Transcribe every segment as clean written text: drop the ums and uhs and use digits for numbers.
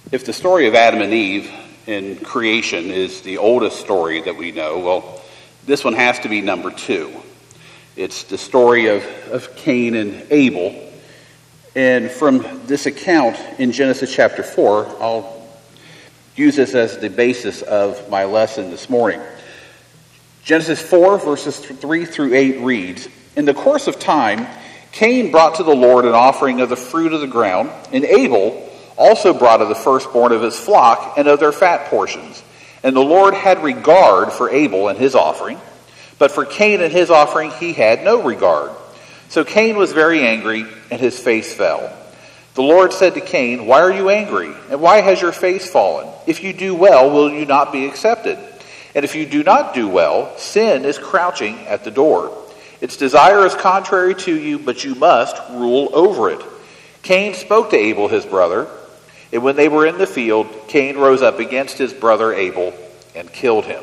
If the story of Adam and Eve in creation is the oldest story that we know, well, this one has to be number 2. It's the story of Cain and Abel. And from this account in Genesis chapter 4, I'll use this as the basis of my lesson this morning. Genesis 4, verses 3 through 8 reads, "In the course of time, Cain brought to the Lord an offering of the fruit of the ground, and Abel also brought of the firstborn of his flock and of their fat portions. And the Lord had regard for Abel and his offering, but for Cain and his offering he had no regard. So Cain was very angry, and his face fell. The Lord said to Cain, 'Why are you angry? And why has your face fallen? If you do well, will you not be accepted? And if you do not do well, sin is crouching at the door. Its desire is contrary to you, but you must rule over it.' Cain spoke to Abel his brother, and when they were in the field, Cain rose up against his brother Abel and killed him."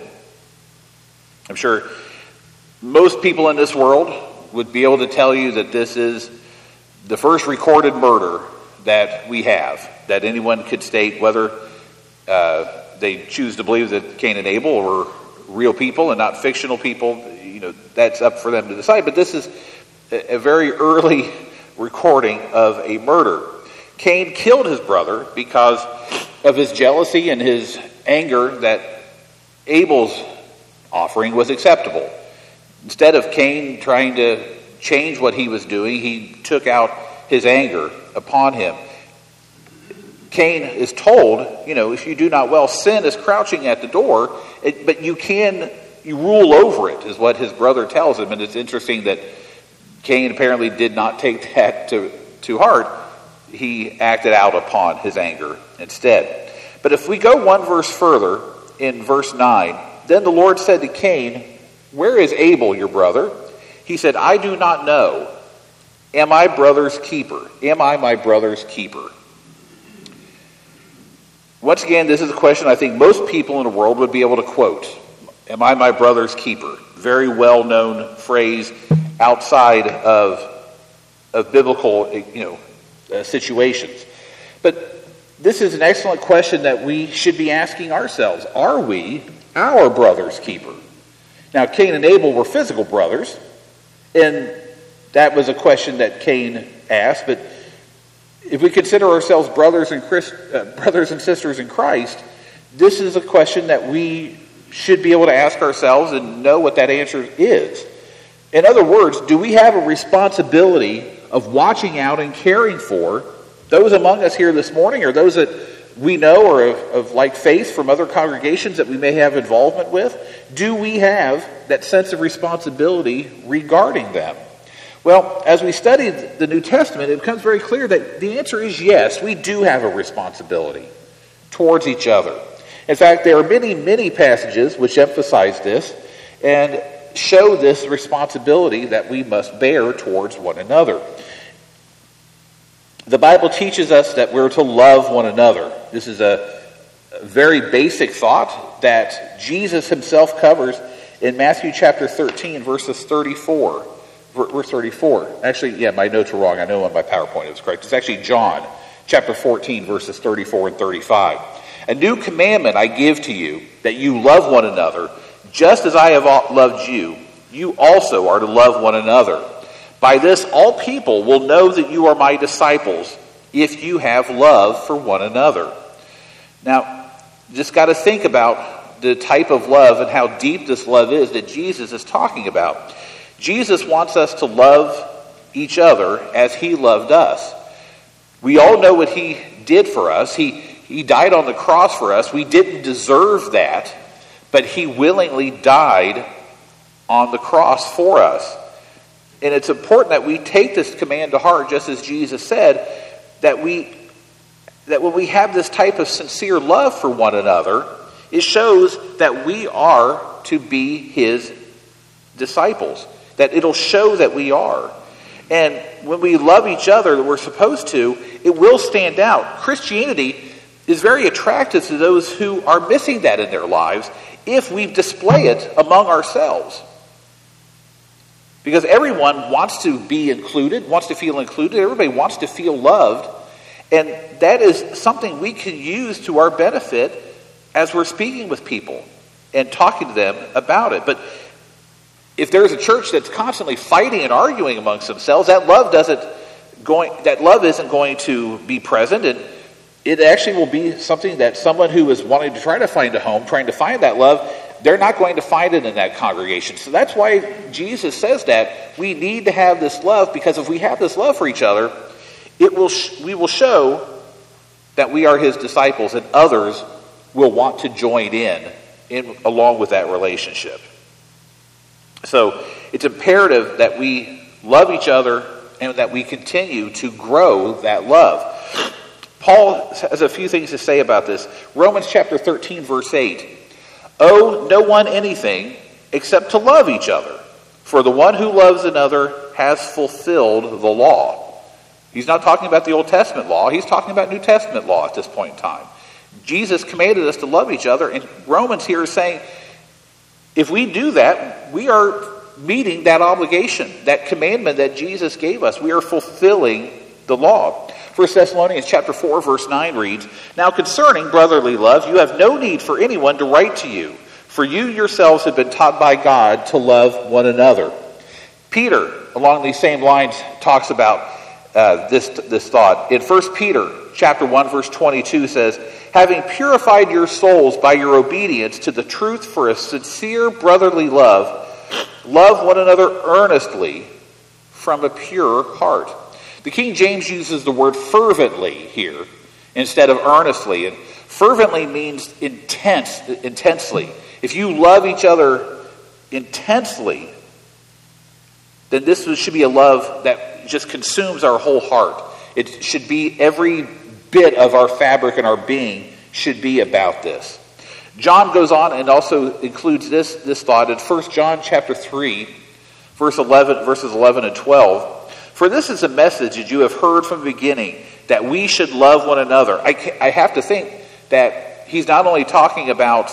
I'm sure most people in this world would be able to tell you that this is the first recorded murder that we have, that anyone could state, whether they choose to believe that Cain and Abel were real people and not fictional people. That's up for them to decide. But this is a very early recording of a murder. Cain killed his brother because of his jealousy and his anger that Abel's offering was acceptable. Instead of Cain trying to change what he was doing, he took out his anger upon him. Cain is told, if you do not well, sin is crouching at the door, but you rule over it, is what his brother tells him. And it's interesting that Cain apparently did not take that to heart. He acted out upon his anger instead. But if we go one verse further, in verse 9, "Then the Lord said to Cain, 'Where is Abel, your brother?' He said, 'I do not know. Am I brother's keeper? Am I my brother's keeper?'" Once again, this is a question I think most people in the world would be able to quote. "Am I my brother's keeper?" Very well-known phrase outside of biblical, situations. But this is an excellent question that we should be asking ourselves. Are we our brother's keeper? Now, Cain and Abel were physical brothers, and that was a question that Cain asked. But if we consider ourselves brothers and sisters in Christ, this is a question that we should be able to ask ourselves and know what that answer is. In other words, do we have a responsibility of watching out and caring for those among us here this morning, or those that we know or of like faith from other congregations that we may have involvement with? Do we have that sense of responsibility regarding them? Well, as we study the New Testament, it becomes very clear that the answer is yes, we do have a responsibility towards each other. In fact, there are many, many passages which emphasize this and show this responsibility that we must bear towards one another. The Bible teaches us that we're to love one another. This is a very basic thought that Jesus himself covers in Matthew chapter 13, verses 34. Verse 34. Actually, my notes were wrong. I know on my PowerPoint it was correct. It's actually John chapter 14, verses 34 and 35. "A new commandment I give to you, that you love one another, just as I have loved you. You also are to love one another. By this all people will know that you are my disciples, if you have love for one another." Now, just got to think about the type of love and how deep this love is that Jesus is talking about. Jesus wants us to love each other as he loved us. We all know what he did for us. He died on the cross for us. We didn't deserve that, but he willingly died on the cross for us. And it's important that we take this command to heart, just as Jesus said, that when we have this type of sincere love for one another, it shows that we are to be his disciples, that it'll show that we are. And when we love each other that we're supposed to, it will stand out. Christianity is very attractive to those who are missing that in their lives if we display it among ourselves. Because everyone wants to be included, wants to feel included. Everybody wants to feel loved. And that is something we can use to our benefit as we're speaking with people and talking to them about it. But if there's a church that's constantly fighting and arguing amongst themselves, that love isn't going to be present, and it actually will be something that someone who is wanting to try to find a home, trying to find that love, they're not going to find it in that congregation. So that's why Jesus says that we need to have this love, because if we have this love for each other, we will show that we are his disciples, and others will want to join in along with that relationship. So it's imperative that we love each other and that we continue to grow that love. Paul has a few things to say about this. Romans chapter 13, verse 8. Owe no one anything except to love each other, for the one who loves another has fulfilled the law. He's not talking about the Old Testament law. He's talking about New Testament law at this point in time. Jesus commanded us to love each other, and Romans here is saying, if we do that, we are meeting that obligation, that commandment that Jesus gave us. We are fulfilling the law. 1 Thessalonians chapter 4, verse 9 reads, Now concerning brotherly love, you have no need for anyone to write to you, for you yourselves have been taught by God to love one another. Peter, along these same lines, talks about this thought. In 1 Peter chapter 1, verse 22 says, Having purified your souls by your obedience to the truth for a sincere brotherly love, love one another earnestly from a pure heart. The King James uses the word fervently here instead of earnestly. And fervently means intensely. If you love each other intensely, then this should be a love that just consumes our whole heart. It should be every bit of our fabric and our being should be about this. John goes on and also includes this thought in 1 John chapter 3, verses 11 and 12. For this is a message that you have heard from the beginning, that we should love one another. I have to think that he's not only talking about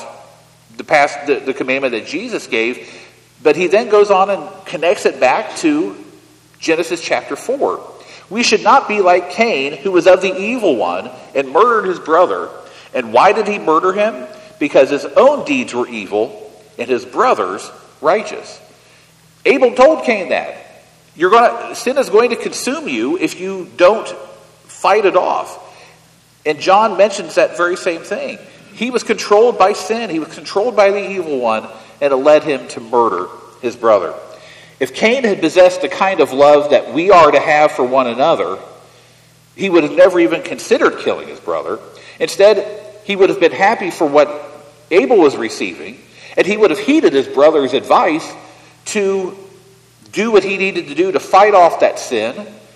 the commandment that Jesus gave, but he then goes on and connects it back to Genesis chapter 4. We should not be like Cain, who was of the evil one and murdered his brother. And why did he murder him? Because his own deeds were evil and his brother's righteous. Abel told Cain that. Sin is going to consume you if you don't fight it off. And John mentions that very same thing. He was controlled by sin. He was controlled by the evil one, and it led him to murder his brother. If Cain had possessed the kind of love that we are to have for one another, he would have never even considered killing his brother. Instead, he would have been happy for what Abel was receiving, and he would have heeded his brother's advice to do what he needed to do to fight off that sin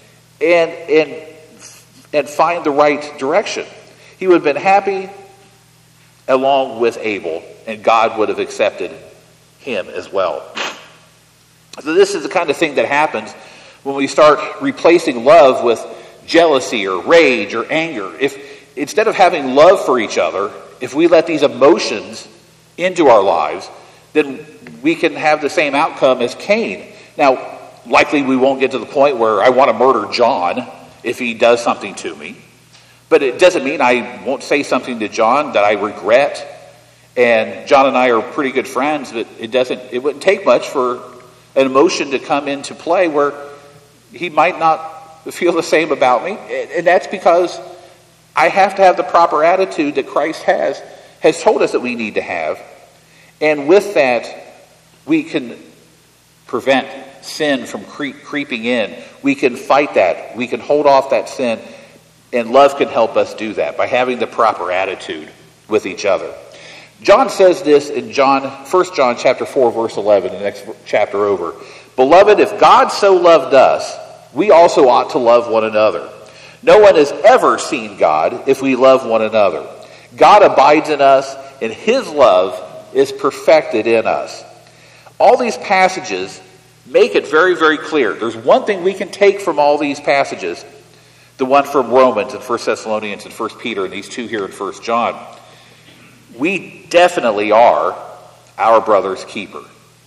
and find the right direction. He would have been happy along with Abel, and God would have accepted him as well. So this is the kind of thing that happens when we start replacing love with jealousy or rage or anger. If instead of having love for each other, if we let these emotions into our lives, then we can have the same outcome as Cain. Now, likely we won't get to the point where I want to murder John if he does something to me. But it doesn't mean I won't say something to John that I regret. And John and I are pretty good friends, but it wouldn't take much for an emotion to come into play where he might not feel the same about me. And that's because I have to have the proper attitude that Christ has told us that we need to have. And with that, we can prevent sin from creeping in. We can fight that. We can hold off that sin. And love can help us do that by having the proper attitude with each other. John says this in 1 John chapter 4, verse 11, the next chapter over. Beloved, if God so loved us, we also ought to love one another. No one has ever seen God if we love one another. God abides in us, and his love is perfected in us. All these passages make it very, very clear. There's one thing we can take from all these passages, the one from Romans and 1 Thessalonians and 1 Peter and these two here in 1 John. We definitely are our brother's keeper.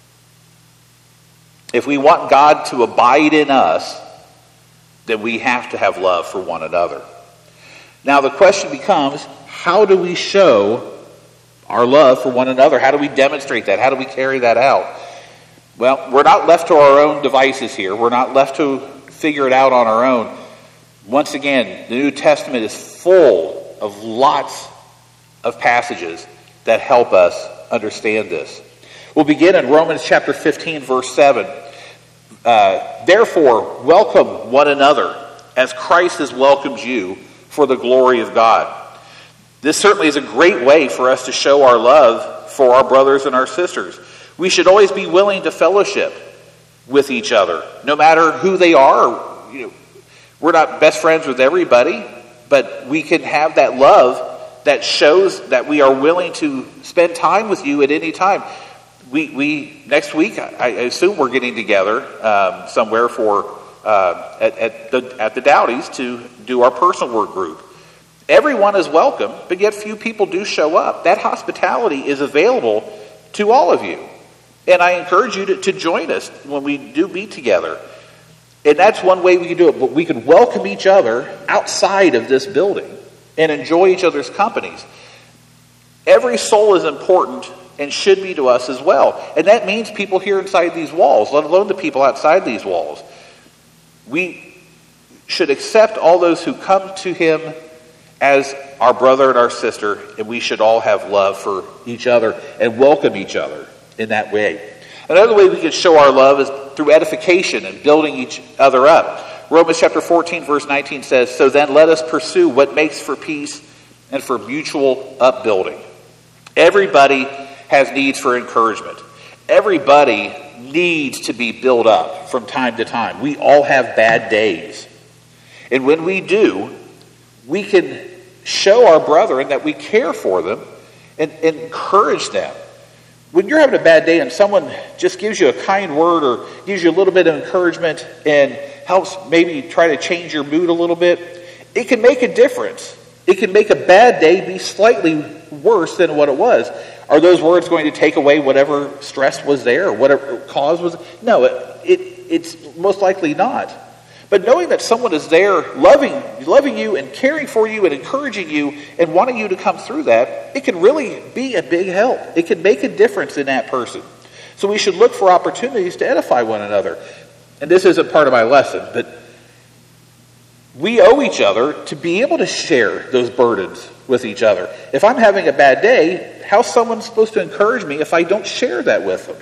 If we want God to abide in us, then we have to have love for one another. Now the question becomes, how do we show our love for one another? How do we demonstrate that? How do we carry that out? Well, we're not left to our own devices here. We're not left to figure it out on our own. Once again, the New Testament is full of lots of passages that help us understand this. We'll begin in Romans chapter 15, verse 7. Therefore, welcome one another as Christ has welcomed you for the glory of God. This certainly is a great way for us to show our love for our brothers and our sisters. We should always be willing to fellowship with each other, no matter who they are. We're not best friends with everybody, but we can have that love that shows that we are willing to spend time with you at any time. We next week, I assume we're getting together somewhere for at the Dowdies to do our personal work group. Everyone is welcome, but yet few people do show up. That hospitality is available to all of you. And I encourage you to join us when we do meet together. And that's one way we can do it. But we can welcome each other outside of this building and enjoy each other's companies. Every soul is important and should be to us as well. And that means people here inside these walls, let alone the people outside these walls. We should accept all those who come to him as our brother and our sister, and we should all have love for each other and welcome each other in that way. Another way we can show our love is through edification and building each other up. Romans chapter 14, verse 19 says, "So then let us pursue what makes for peace and for mutual upbuilding." Everybody has needs for encouragement. Everybody needs to be built up from time to time. We all have bad days. And when we do, we can show our brethren that we care for them and encourage them. When you're having a bad day and someone just gives you a kind word or gives you a little bit of encouragement and helps maybe try to change your mood a little bit, it can make a difference. It can make a bad day be slightly worse than what it was. Are those words going to take away whatever stress was there or whatever cause was? No, it's most likely not. But knowing that someone is there loving you and caring for you and encouraging you and wanting you to come through that, it can really be a big help. It can make a difference in that person. So we should look for opportunities to edify one another. And this isn't part of my lesson, but we owe each other to be able to share those burdens with each other. If I'm having a bad day, how's someone supposed to encourage me if I don't share that with them?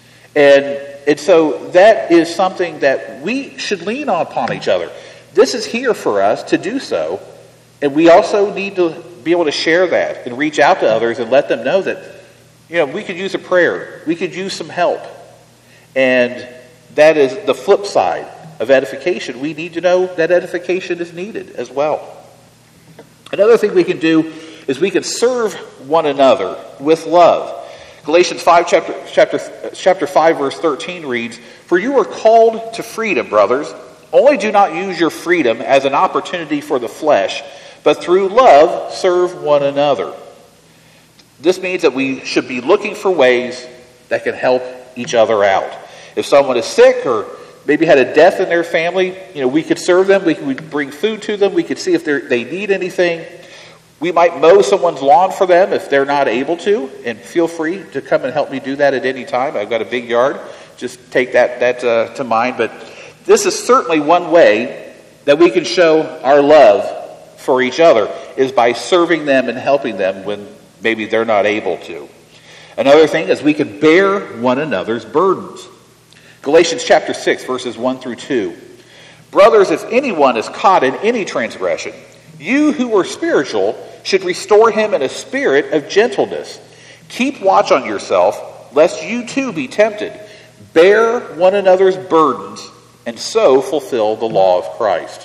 And so that is something that we should lean upon each other. This is here for us to do so, and we also need to be able to share that and reach out to others and let them know that, we could use a prayer. We could use some help. And that is the flip side of edification. We need to know that edification is needed as well. Another thing we can do is we can serve one another with love. Galatians 5, chapter 5, verse 13 reads, "For you are called to freedom, brothers. Only do not use your freedom as an opportunity for the flesh, but through love serve one another." This means that we should be looking for ways that can help each other out. If someone is sick or maybe had a death in their family, we could serve them. We could bring food to them. We could see if they need anything. We might mow someone's lawn for them if they're not able to, and feel free to come and help me do that at any time. I've got a big yard. Just take that to mind. But this is certainly one way that we can show our love for each other, is by serving them and helping them when maybe they're not able to. Another thing is we can bear one another's burdens. Galatians chapter 6, verses 1 through 2. "Brothers, if anyone is caught in any transgression, you who are spiritual should restore him in a spirit of gentleness. Keep watch on yourself, lest you too be tempted. Bear one another's burdens, and so fulfill the law of Christ."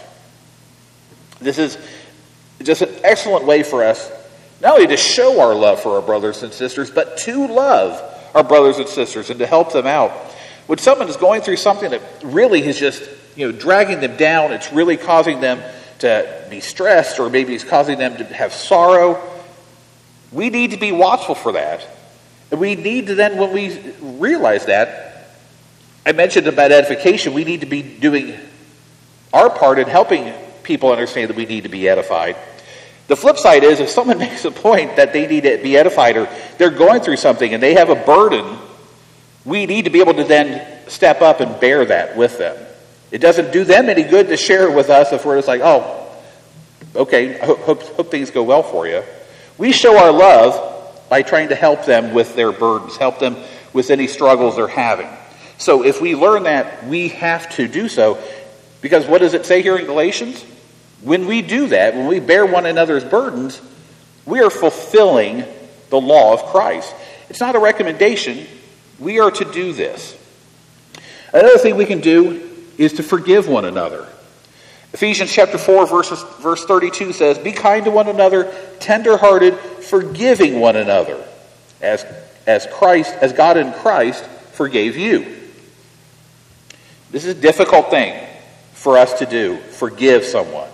This is just an excellent way for us not only to show our love for our brothers and sisters, but to love our brothers and sisters and to help them out. When someone is going through something that really is just dragging them down, it's really causing them to be stressed, or maybe it's causing them to have sorrow, we need to be watchful for that. And we need to then, when we realize that, I mentioned about edification, we need to be doing our part in helping people understand that we need to be edified. The flip side is if someone makes a point that they need to be edified or they're going through something and they have a burden, we need to be able to then step up and bear that with them. It doesn't do them any good to share it with us if we're just like, oh, okay, hope things go well for you. We show our love by trying to help them with their burdens, help them with any struggles they're having. So if we learn that, we have to do so. Because what does it say here in Galatians? When we do that, when we bear one another's burdens, we are fulfilling the law of Christ. It's not a recommendation. We are to do this. Another thing we can do is to forgive one another. Ephesians chapter 4, verse 32 says, "Be kind to one another, tender-hearted, forgiving one another, as God in Christ forgave you." This is a difficult thing for us to do, forgive someone.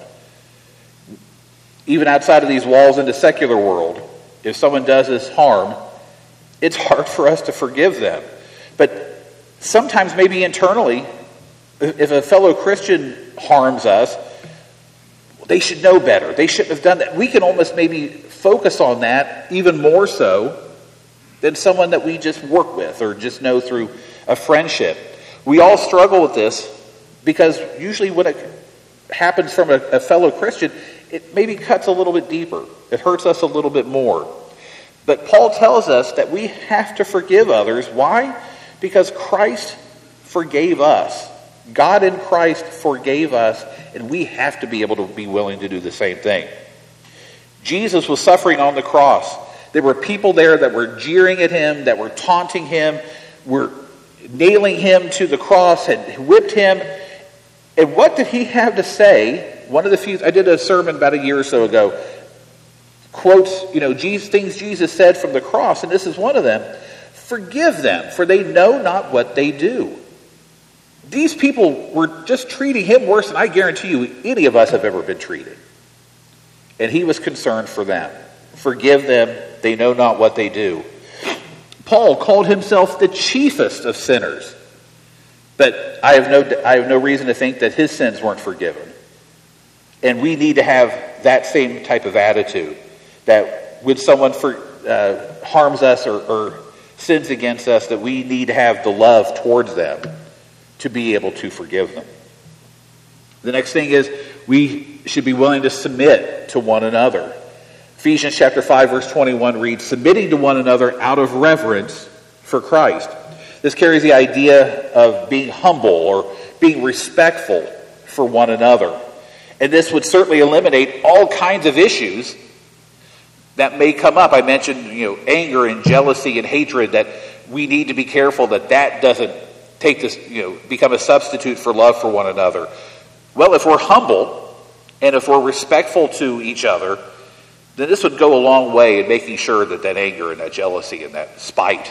Even outside of these walls in the secular world, if someone does us harm, it's hard for us to forgive them. But sometimes maybe internally, if a fellow Christian harms us, they should know better. They shouldn't have done that. We can almost maybe focus on that even more so than someone that we just work with or just know through a friendship. We all struggle with this because usually when it happens from a fellow Christian, it maybe cuts a little bit deeper. It hurts us a little bit more. But Paul tells us that we have to forgive others. Why? Because Christ forgave us. God in Christ forgave us, and we have to be able to be willing to do the same thing. Jesus was suffering on the cross. There were people there that were jeering at him, that were taunting him, were nailing him to the cross, had whipped him. And what did he have to say? One of the few, I did a sermon about a year or so ago, quotes, things Jesus said from the cross, and this is one of them. "Forgive them, for they know not what they do." These people were just treating him worse than I guarantee you any of us have ever been treated. And he was concerned for them. Forgive them, they know not what they do. Paul called himself the chiefest of sinners. But I have no reason to think that his sins weren't forgiven. And we need to have that same type of attitude. That when someone harms us or sins against us, that we need to have the love towards them to be able to forgive them. The next thing is we should be willing to submit to one another. Ephesians chapter 5 verse 21 reads, "Submitting to one another out of reverence for Christ." This carries the idea of being humble or being respectful for one another. And this would certainly eliminate all kinds of issues that may come up. I mentioned, anger and jealousy and hatred, that we need to be careful that doesn't take this, become a substitute for love for one another. Well, if we're humble and if we're respectful to each other, then this would go a long way in making sure that anger and that jealousy and that spite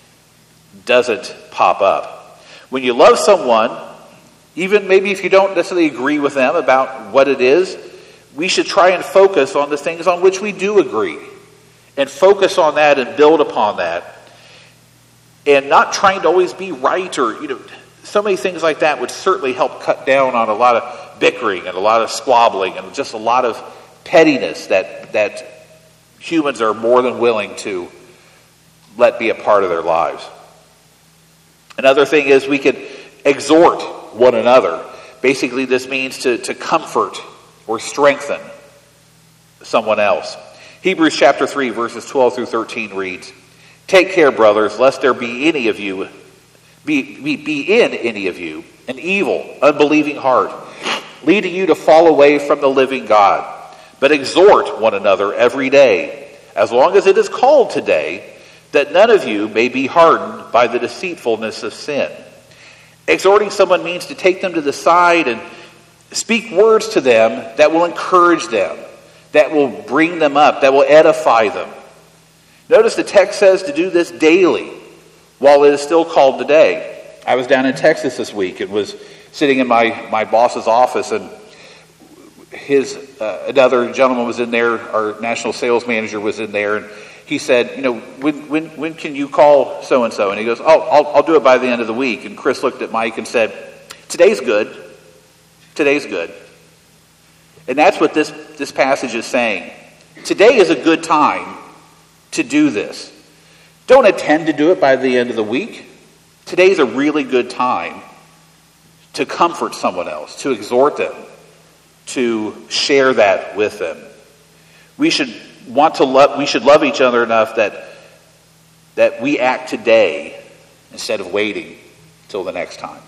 doesn't pop up. When you love someone, even maybe if you don't necessarily agree with them about what it is, we should try and focus on the things on which we do agree. And focus on that and build upon that. And not trying to always be right or, so many things like that would certainly help cut down on a lot of bickering and a lot of squabbling and just a lot of pettiness that humans are more than willing to let be a part of their lives. Another thing is we could exhort one another. Basically, this means to comfort or strengthen someone else. Hebrews chapter 3, verses 12 through 13 reads, "Take care, brothers, lest there be in any of you an evil, unbelieving heart, leading you to fall away from the living God. But exhort one another every day, as long as it is called today, that none of you may be hardened by the deceitfulness of sin." Exhorting someone means to take them to the side and speak words to them that will encourage them, that will bring them up, that will edify them. Notice the text says to do this daily while it is still called today. I was down in Texas this week and was sitting in my boss's office, and another gentleman was in there, our national sales manager was in there, and he said, when can you call so-and-so? And he goes, I'll do it by the end of the week. And Chris looked at Mike and said, today's good. Today's good. And that's what this passage is saying. Today is a good time to do this. Don't intend to do it by the end of the week. Today is a really good time to comfort someone else, to exhort them, to share that with them. We should love each other enough that we act today instead of waiting till the next time.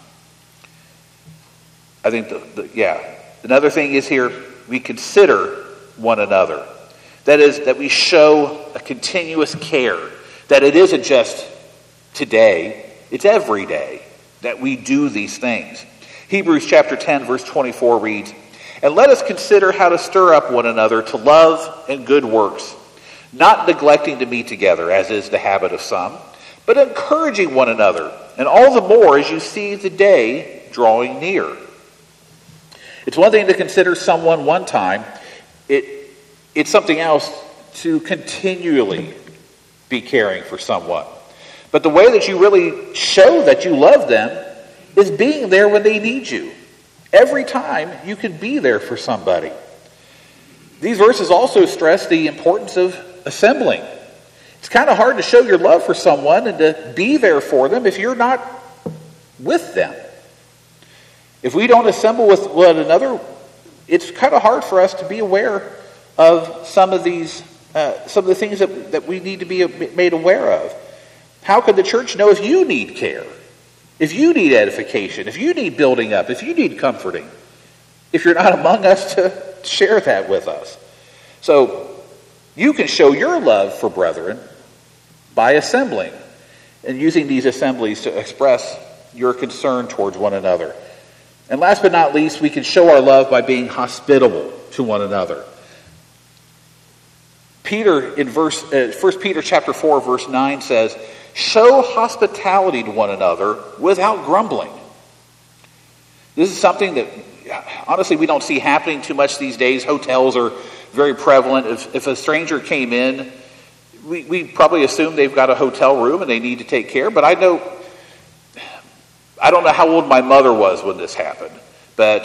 I think another thing is here, we consider one another. That is, that we show a continuous care, that it isn't just today, it's every day that we do these things. Hebrews chapter 10 verse 24 reads, "And let us consider how to stir up one another to love and good works, not neglecting to meet together, as is the habit of some, but encouraging one another, and all the more as you see the day drawing near." It's one thing to consider someone one time. It's something else to continually be caring for someone. But the way that you really show that you love them is being there when they need you. Every time you can be there for somebody. These verses also stress the importance of assembling. It's kind of hard to show your love for someone and to be there for them if you're not with them. If we don't assemble with one another, it's kind of hard for us to be aware of some of the things that we need to be made aware of. How could the church know if you need care, if you need edification, if you need building up, if you need comforting, if you're not among us to share that with us? So you can show your love for brethren by assembling and using these assemblies to express your concern towards one another. And last but not least, we can show our love by being hospitable to one another. Peter in 1 Peter chapter 4 verse 9 says, "Show hospitality to one another without grumbling." This is something that honestly we don't see happening too much these days. Hotels are very prevalent. If a stranger came in, we probably assume they've got a hotel room and they need to take care. But I don't know how old my mother was when this happened. But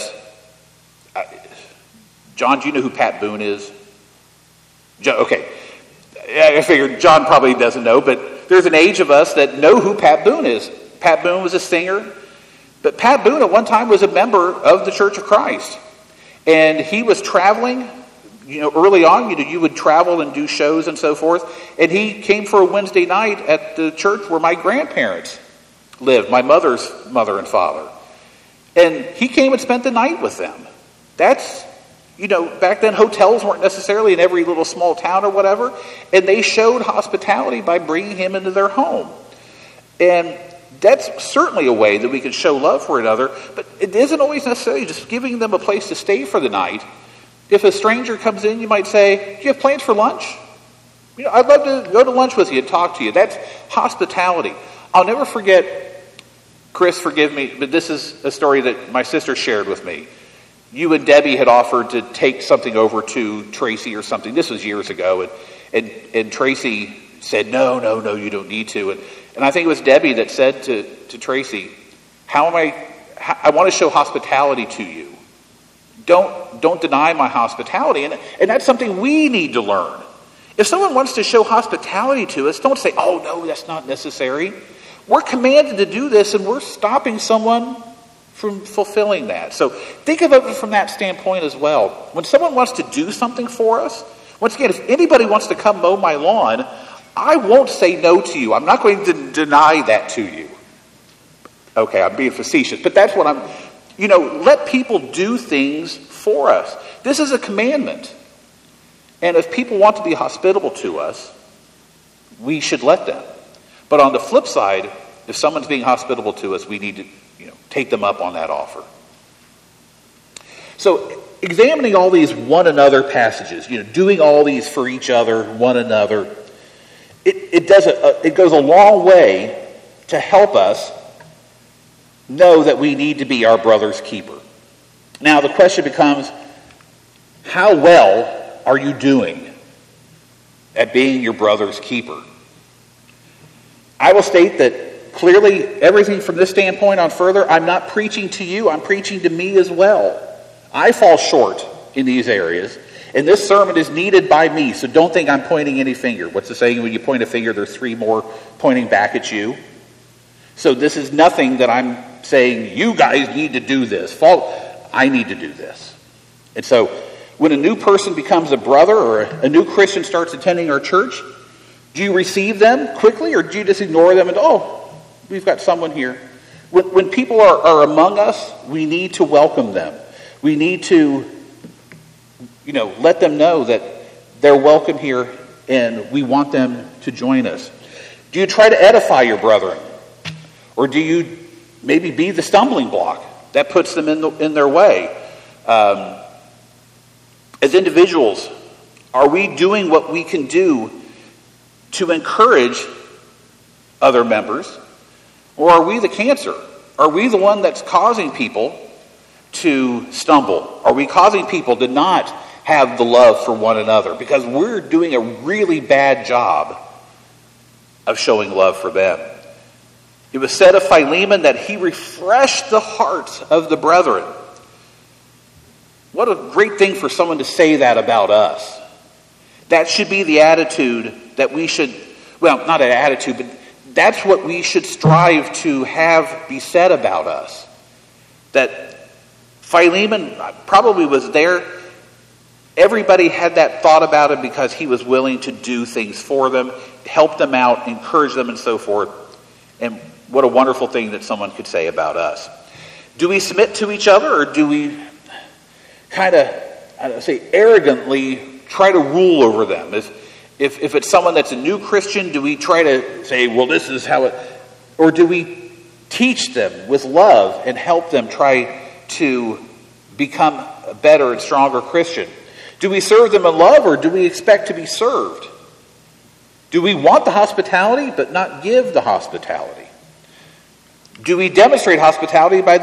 John, do you know who Pat Boone is? Okay. I figured John probably doesn't know, but there's an age of us that know who Pat Boone is. Pat Boone was a singer. But Pat Boone at one time was a member of the Church of Christ. And he was traveling. Early on, you would travel and do shows and so forth. And he came for a Wednesday night at the church where my grandparents lived, my mother's mother and father. And he came and spent the night with them. That's, back then hotels weren't necessarily in every little small town or whatever. And they showed hospitality by bringing him into their home. And that's certainly a way that we can show love for another. But it isn't always necessarily just giving them a place to stay for the night. If a stranger comes in, you might say, "Do you have plans for lunch? I'd love to go to lunch with you and talk to you." That's hospitality. I'll never forget, Chris, forgive me, but this is a story that my sister shared with me. You and Debbie had offered to take something over to Tracy or something. This was years ago. And Tracy said, no, you don't need to. And I think it was Debbie that said to Tracy, I want to show hospitality to you. Don't deny my hospitality. And that's something we need to learn. If someone wants to show hospitality to us, don't say, "Oh, no, that's not necessary." We're commanded to do this, and we're stopping someone from fulfilling that. So think of it from that standpoint as well. When someone wants to do something for us, once again, if anybody wants to come mow my lawn, I won't say no to you. I'm not going to deny that to you. Okay, I'm being facetious, but that's what let people do things for us. This is a commandment. And if people want to be hospitable to us, we should let them. But on the flip side, if someone's being hospitable to us, we need to take them up on that offer. So examining all these one another passages, doing all these for each other, one another, it goes a long way to help us know that we need to be our brother's keeper. Now the question becomes, how well are you doing at being your brother's keeper? I will state that clearly everything from this standpoint on further, I'm not preaching to you, I'm preaching to me as well. I fall short in these areas. And this sermon is needed by me, so don't think I'm pointing any finger. What's the saying? When you point a finger, there's 3 more pointing back at you. So this is nothing that I'm saying, you guys need to do this. I need to do this. And so when a new person becomes a brother or a new Christian starts attending our church, do you receive them quickly or do you just ignore them and, we've got someone here? When people are among us, we need to welcome them. We need to, let them know that they're welcome here and we want them to join us. Do you try to edify your brethren? Or do you maybe be the stumbling block that puts them in their way? As individuals, are we doing what we can do to encourage other members? Or are we the cancer? Are we the one that's causing people to stumble? Are we causing people to not have the love for one another because we're doing a really bad job of showing love for them? It was said of Philemon that he refreshed the hearts of the brethren. What a great thing for someone to say that about us. That should be the attitude that we should, not an attitude, but that's what we should strive to have be said about us. That Philemon probably was there. Everybody had that thought about him because he was willing to do things for them, help them out, encourage them, and so forth. And what a wonderful thing that someone could say about us. Do we submit to each other, or do we kind of, arrogantly try to rule over them? If it's someone that's a new Christian, do we try to say, this is how it... Or do we teach them with love and help them try to become a better and stronger Christian? Do we serve them in love, or do we expect to be served? Do we want the hospitality but not give the hospitality? Do we demonstrate hospitality by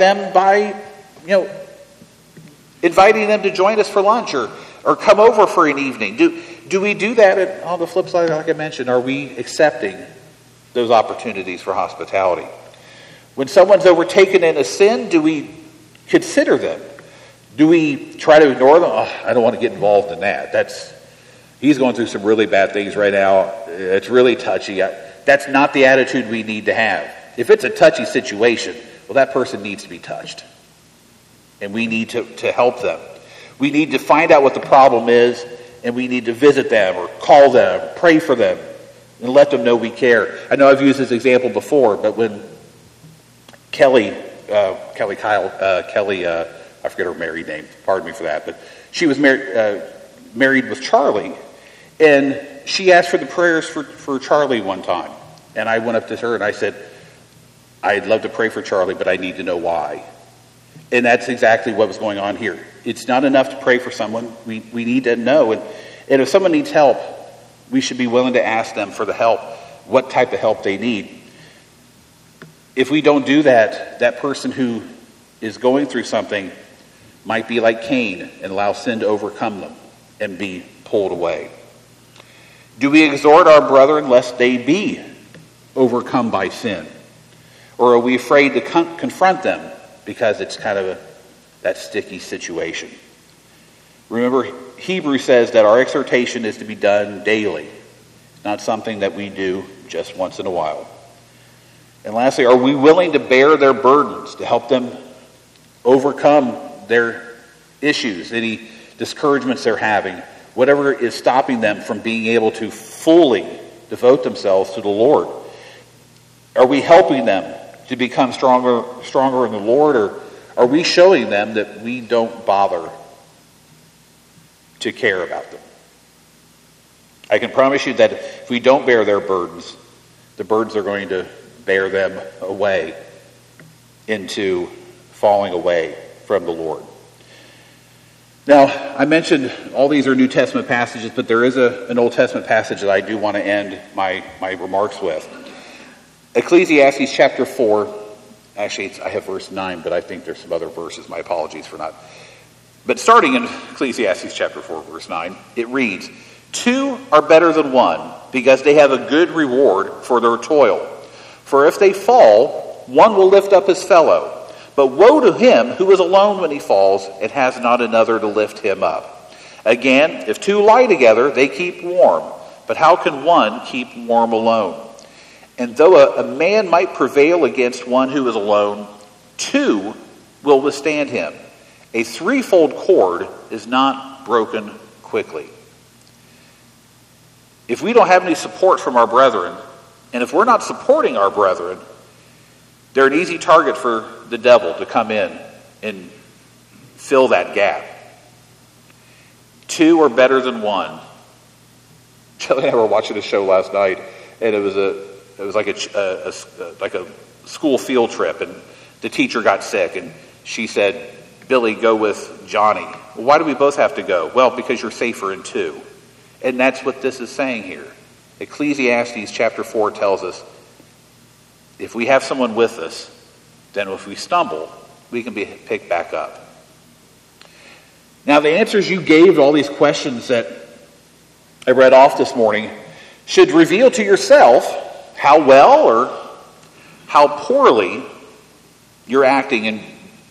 inviting them to join us for lunch or come over for an evening? Do we do that? And on the flip side, like I mentioned, are we accepting those opportunities for hospitality? When someone's overtaken in a sin, do we consider them? Do we try to ignore them? I don't want to get involved in that. He's going through some really bad things right now. It's really touchy. That's not the attitude we need to have. If it's a touchy situation, that person needs to be touched. And we need to help them. We need to find out what the problem is, and we need to visit them or call them, pray for them, and let them know we care. I know I've used this example before, but when Kelly, I forget her married name, pardon me for that, but she was married with Charlie, and she asked for the prayers for Charlie one time. And I went up to her and I said, I'd love to pray for Charlie, but I need to know why. And that's exactly what was going on here. It's not enough to pray for someone. We need to know. And if someone needs help, we should be willing to ask them for the help, what type of help they need. If we don't do that, that person who is going through something might be like Cain and allow sin to overcome them and be pulled away. Do we exhort our brethren lest they be overcome by sin? Or are we afraid to confront them because it's kind of that sticky situation? Remember, Hebrews says that our exhortation is to be done daily, not something that we do just once in a while. And lastly, are we willing to bear their burdens, to help them overcome their issues, any discouragements they're having, whatever is stopping them from being able to fully devote themselves to the Lord? Are we helping them to become stronger in the Lord, or are we showing them that we don't bother to care about them? I can promise you that if we don't bear their burdens, the burdens are going to bear them away into falling away from the Lord. Now, I mentioned all these are New Testament passages, but there is an Old Testament passage that I do want to end my remarks with. Ecclesiastes chapter 4, actually I have verse 9, but I think there's some other verses. My apologies for not. But starting in Ecclesiastes chapter 4, verse 9, it reads, 2 are better than 1, because they have a good reward for their toil. For if they fall, one will lift up his fellow. But woe to him who is alone when he falls and has not another to lift him up. Again, if two lie together, they keep warm. But how can one keep warm alone? And though a man might prevail against one who is alone, two will withstand him. A threefold cord is not broken quickly. If we don't have any support from our brethren, and if we're not supporting our brethren, they're an easy target for the devil to come in and fill that gap. Two are better than one. Shelley and I were watching a show last night, and it was like a school field trip, and the teacher got sick, and she said, "Billy, go with Johnny." Well, why do we both have to go? Well, because you're safer in two. And that's what this is saying here. Ecclesiastes chapter 4 tells us, if we have someone with us, then if we stumble, we can be picked back up. Now, the answers you gave to all these questions that I read off this morning should reveal to yourself how well or how poorly you're acting in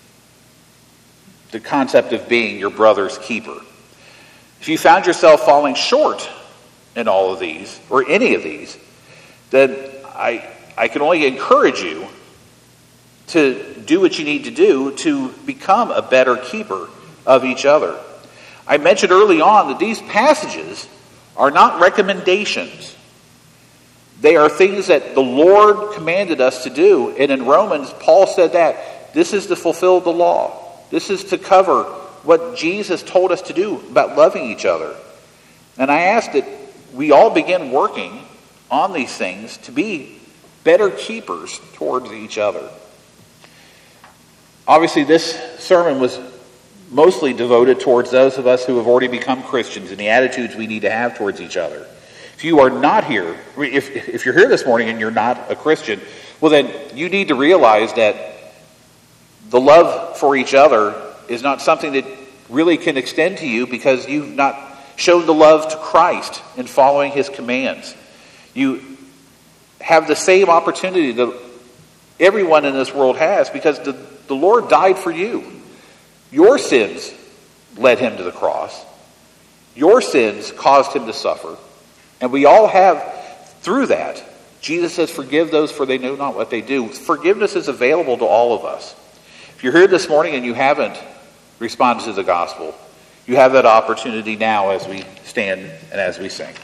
the concept of being your brother's keeper. If you found yourself falling short in all of these, or any of these, then I can only encourage you to do what you need to do to become a better keeper of each other. I mentioned early on that these passages are not recommendations. They are things that the Lord commanded us to do. And in Romans, Paul said that this is to fulfill the law. This is to cover what Jesus told us to do about loving each other. And I ask that we all begin working on these things to be better keepers towards each other. Obviously, this sermon was mostly devoted towards those of us who have already become Christians and the attitudes we need to have towards each other. If you are not here, if you're here this morning and you're not a Christian, well then you need to realize that the love for each other is not something that really can extend to you because you've not shown the love to Christ in following his commands. You have the same opportunity that everyone in this world has because the Lord died for you. Your sins led him to the cross. Your sins caused him to suffer. And we all have, through that, Jesus says, forgive those for they know not what they do. Forgiveness is available to all of us. If you're here this morning and you haven't responded to the gospel, you have that opportunity now as we stand and as we sing.